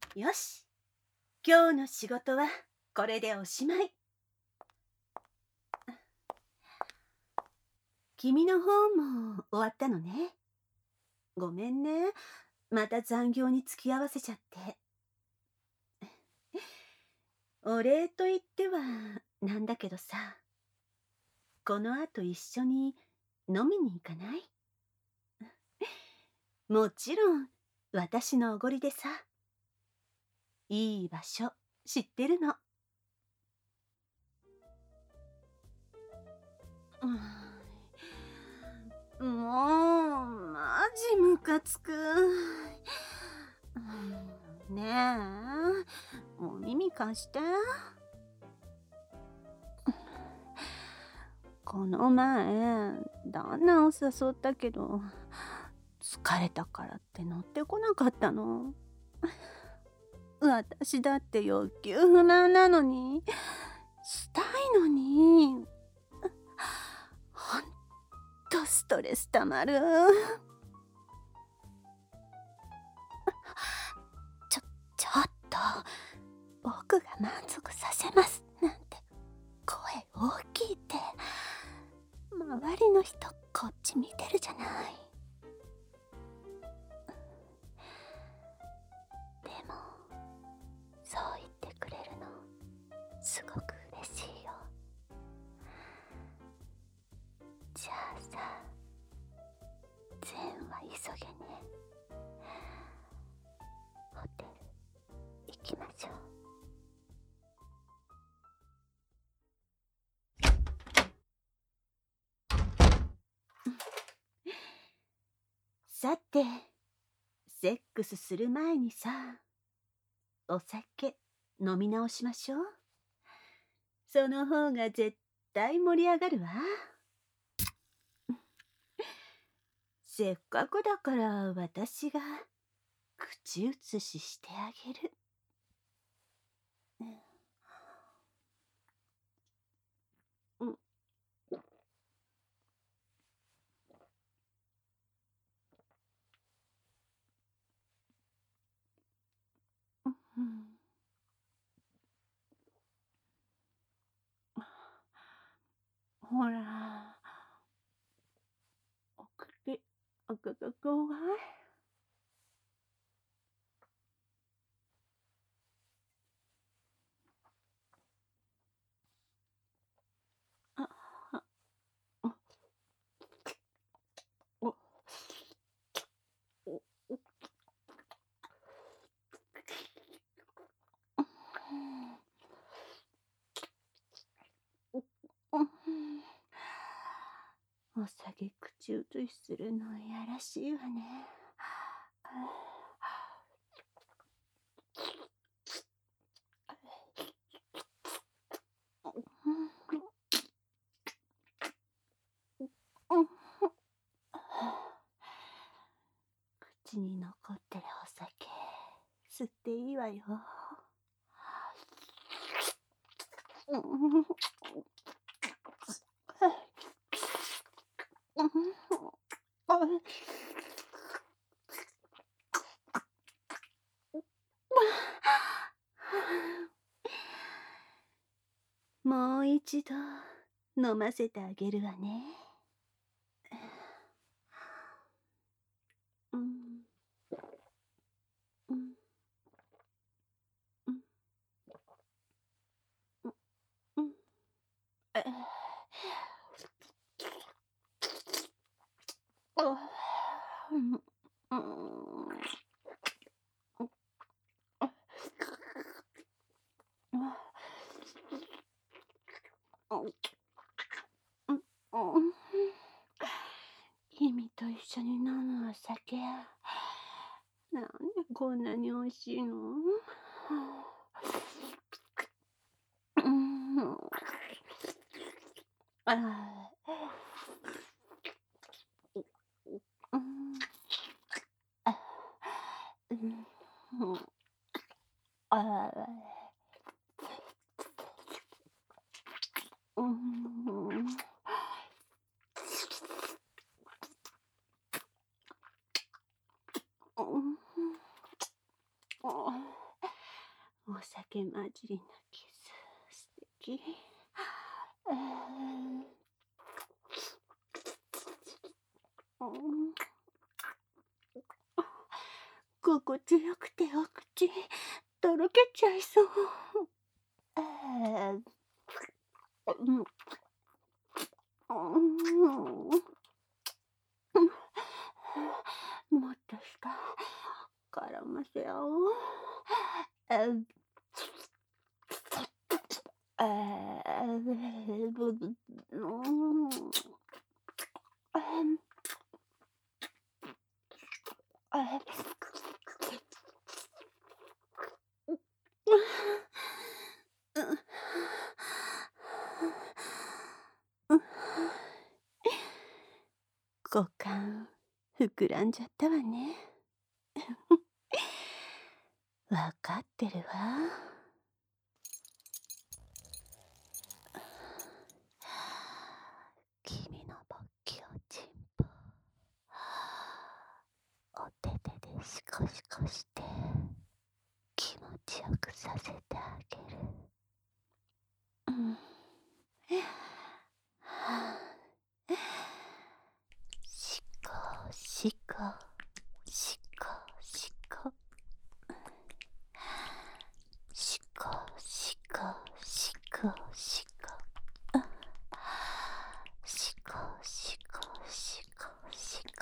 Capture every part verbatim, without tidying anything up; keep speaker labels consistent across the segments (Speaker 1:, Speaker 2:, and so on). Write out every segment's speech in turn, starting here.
Speaker 1: よし、今日の仕事はこれでおしまい。君の方も終わったのね。ごめんね。また残業に付き合わせちゃって。お礼と言ってはなんだけどさ、この後一緒に飲みに行かない？もちろん私のおごりでさ。いい場所知ってるの。もうマジムカつく。ねえ、もう耳貸して。この前旦那を誘ったけど、疲れたからって乗ってこなかったの。私だって欲求不満なのに、したいのに。ほんとストレスたまる。ちょ、ちょっと、僕が満足させますなんて声大きいって。周りの人こっち見てるじゃない。でもそう言ってくれるのすごく嬉しいよ。じゃあさ、善は急げね。ホテル行きましょう。さて、セックスする前にさ、お酒飲み直しましょう。その方が絶対盛り上がるわ。せっかくだから私が口移ししてあげる。うん。うん。ほら、おくり、おくくこわい。あ、あ、お、お、お、お酒口移しするのやらしいわね。口に残ってるお酒吸っていいわよ。もう一度飲ませてあげるわね。うん、うん、うん、うん、えあ、うん、うん、君と一緒に飲むお酒、なんでこんなに美味しいの？うん、ああ、うん、あ、うん、ああ、うん、うん、 酒混じりなキス、素敵。えーうん心地よくてお口とろけちゃいそう。えーうんうんもっとした絡ませ合おう。えーえーぶぶうんえ股間膨らんじゃったわね。わかってるわ。君の勃起をチンポお手手でシコシコして気持ちよくさせてあげる。うんシコシコシコシコシコシコシコシコシコシコシコシコ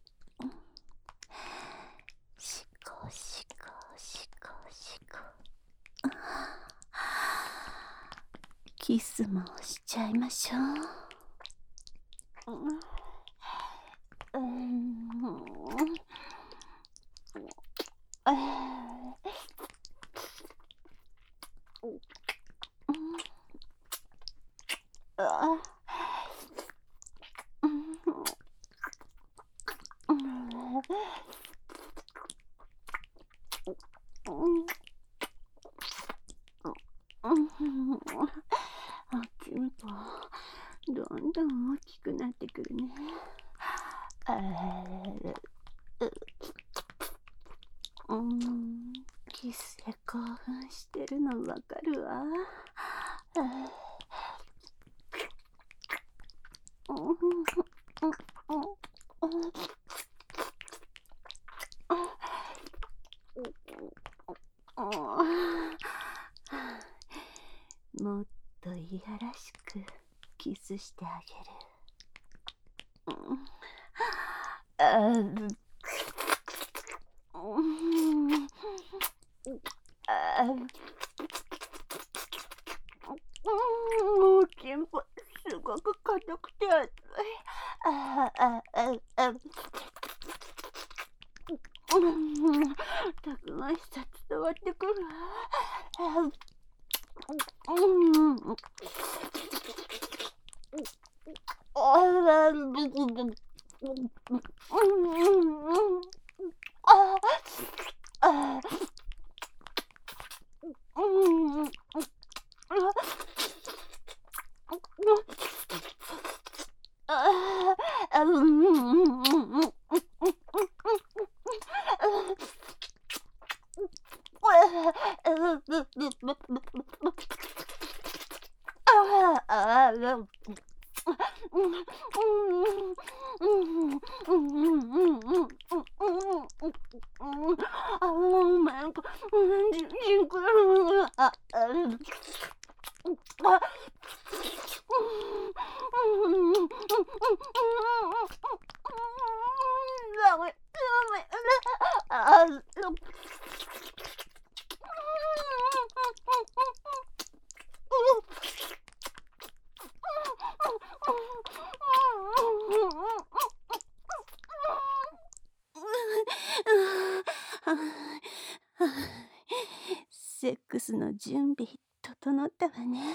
Speaker 1: シコシコシコシコキスもしちゃいましょう。うんうんあっちんぽどんどん大きくなってくるね。うんキスで興奮してるのわかるわ。もっといやらしくキスしてあげる。ああもうチンポすごく硬くて熱い。ああああたくましさ伝わってくるわ。うんセックスの準備整ったわね。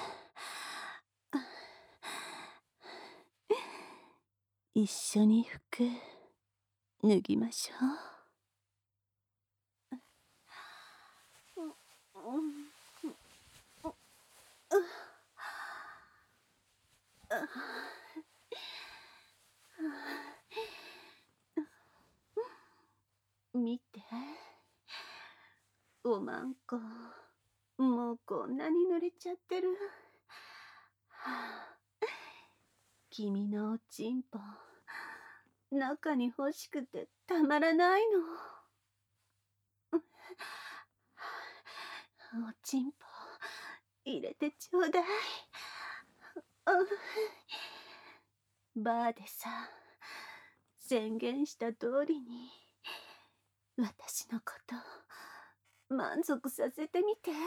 Speaker 1: 一緒に服脱ぎましょう。見て、おまんこもうこんなに濡れちゃってる。はあ、君のおちんぽ、中に欲しくてたまらないの。おちんぽ、入れてちょうだい。バーでさ、宣言した通りに、私のこと、満足させてみて。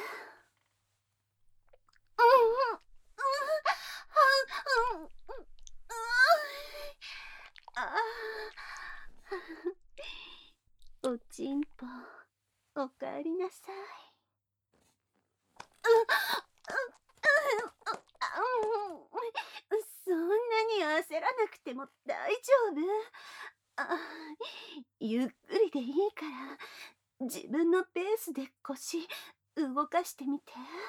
Speaker 1: おちんぽ、おかえりなさい。そんなに焦らなくても大丈夫。あ、ゆっくりでいいから自分のペースで腰動かしてみて。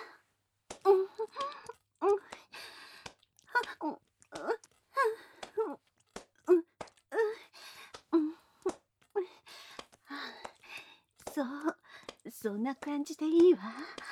Speaker 1: そう、そんな感じでいいわ。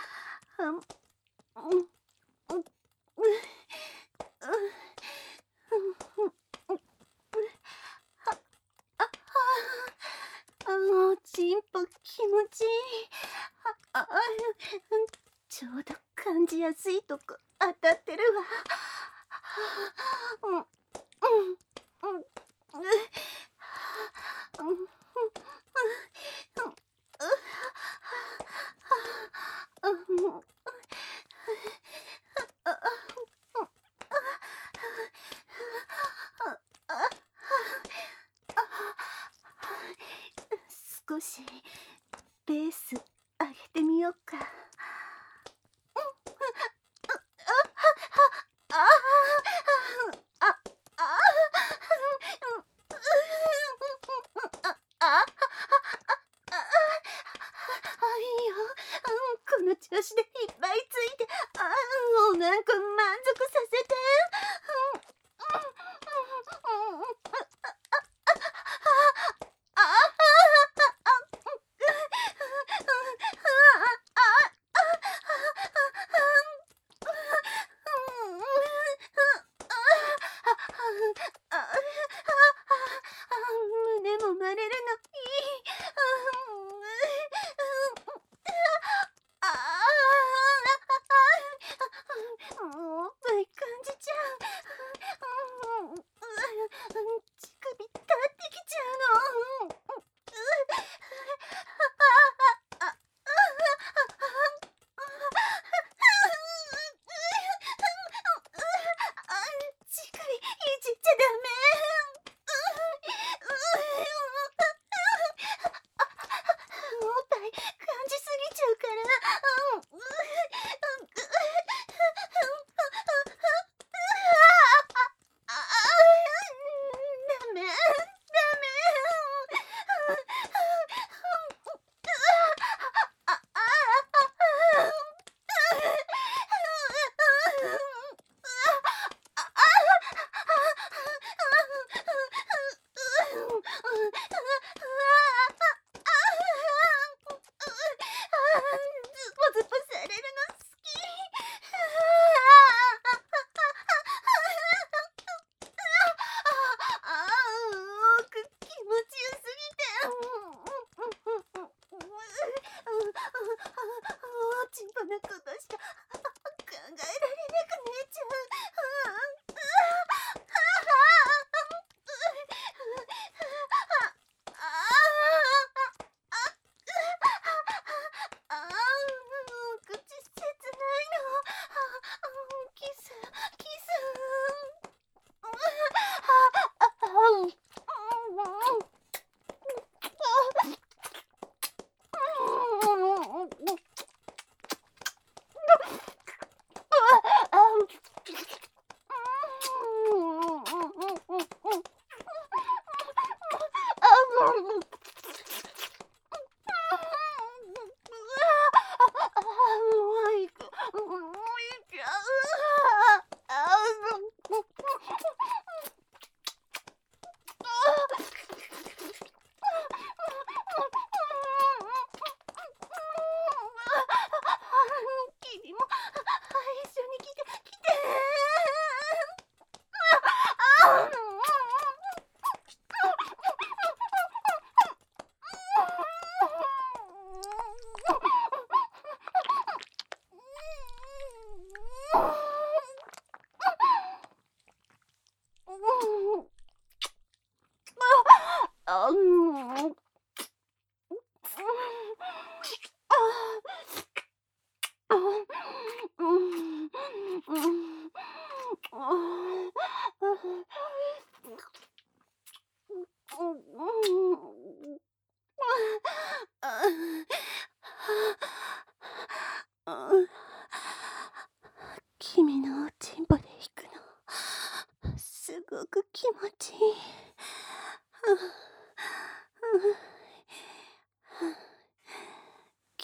Speaker 1: おちんぽ気持ちいい。ああ、ちょうど感じやすいとこ当たってるわ。少しペース上げてみようか。この調子でいっぱいついて、あおなか満足させて。胸もまれるのいい。おっぱい感じちゃう。乳首立ってきちゃうの。乳首いじっちゃダメ。おっぱい感じすぎちゃうから。ダメダメ。ズポズポされるの好き。ああ、気持ちよすぎて。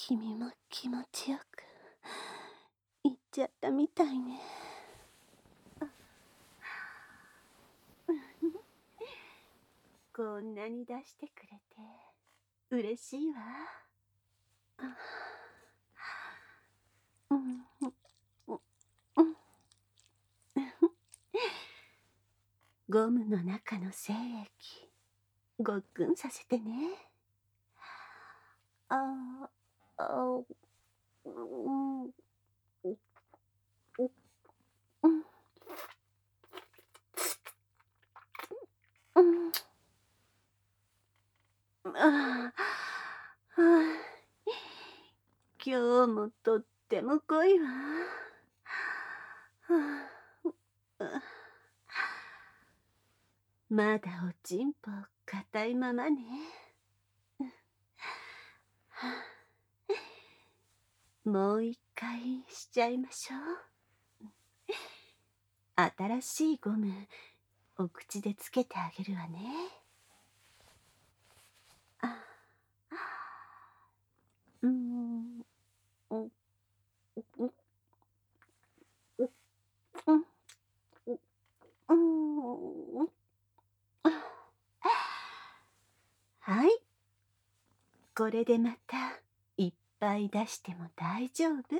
Speaker 1: 君も気持ちよくいっちゃったみたいね。こんなに出してくれて嬉しいわ。うんうんゴムの中の精液ごっくんさせてね。ああうんうんうんああ今日もとっても濃いわ。まだおちんぽ硬いままね。もう一回しちゃいましょう。新しいゴムお口でつけてあげるわね。あうんうんうんうんはい、これでまたいっぱい出しても大丈夫。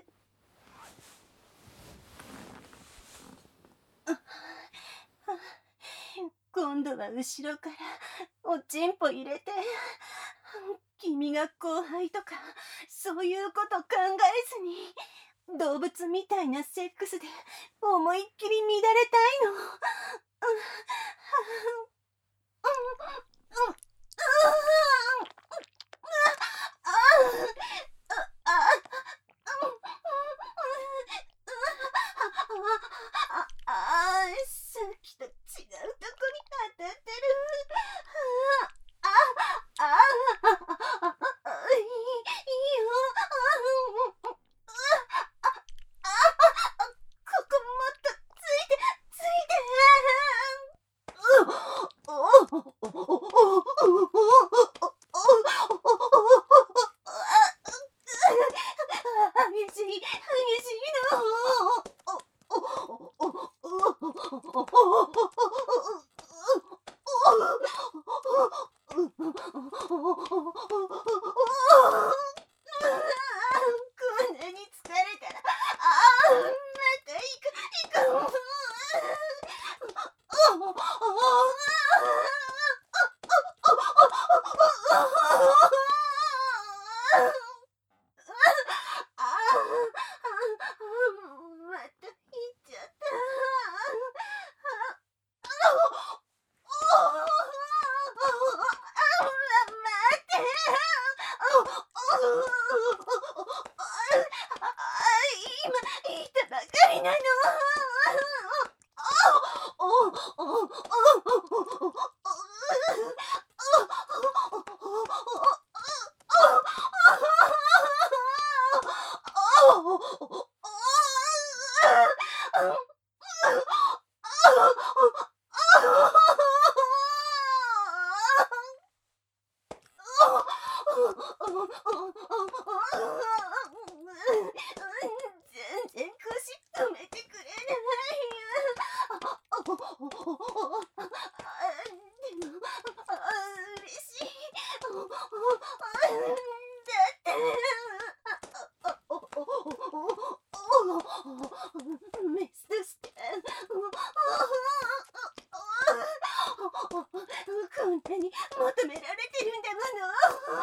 Speaker 1: 今度は後ろからおちんぽ入れて、君が後輩とかそういうこと考えずに動物みたいなセックスで思いっきり乱れたいの。さっきと違うとこに当たってる。あああいいよ。ここもっとついてついて。激しい激しいの。こんなに疲れたら、ああ、また行く、行く。また行っちゃった。今言ったばかりなの。全然腰止めてくれないよ。でも嬉しい。だってメスとしてこんなに求められてるんだもの。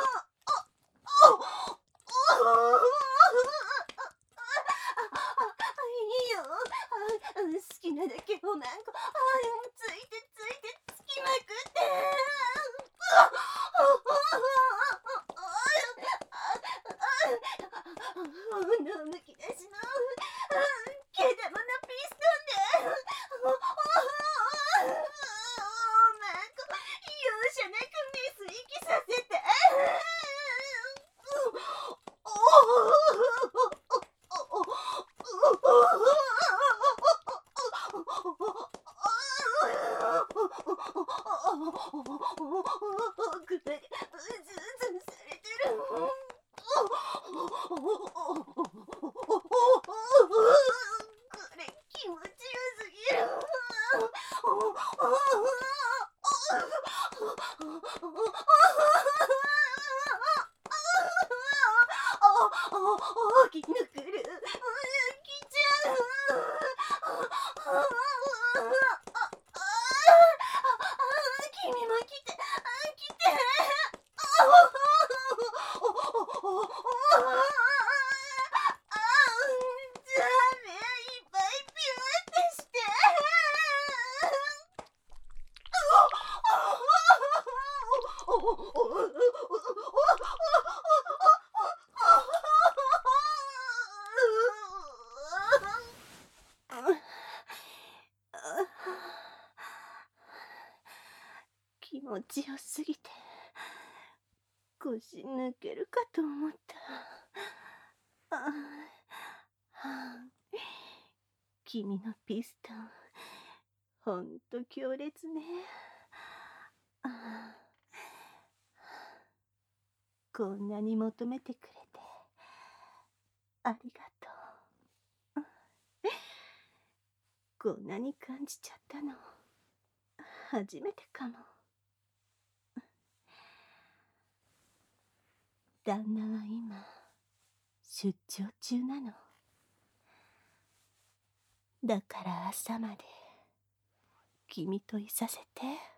Speaker 1: いいよ。好きなだけおまんこついてついてつきまくって。のむき出しの毛玉のピストンでおまんこ容赦なくメス息させて。ぐずずお、きぬくる。うん、来ちゃう。ああ、ああ、君も来て、来て。ああ、ダメ、いっぱいピューってして。気持ちよすぎて腰抜けるかと思った。ああ、君のピストンほんと強烈ね。ああ、こんなに求めてくれてありがとう。こんなに感じちゃったの初めてかも。旦那は今出張中なの。だから朝まで君といさせて。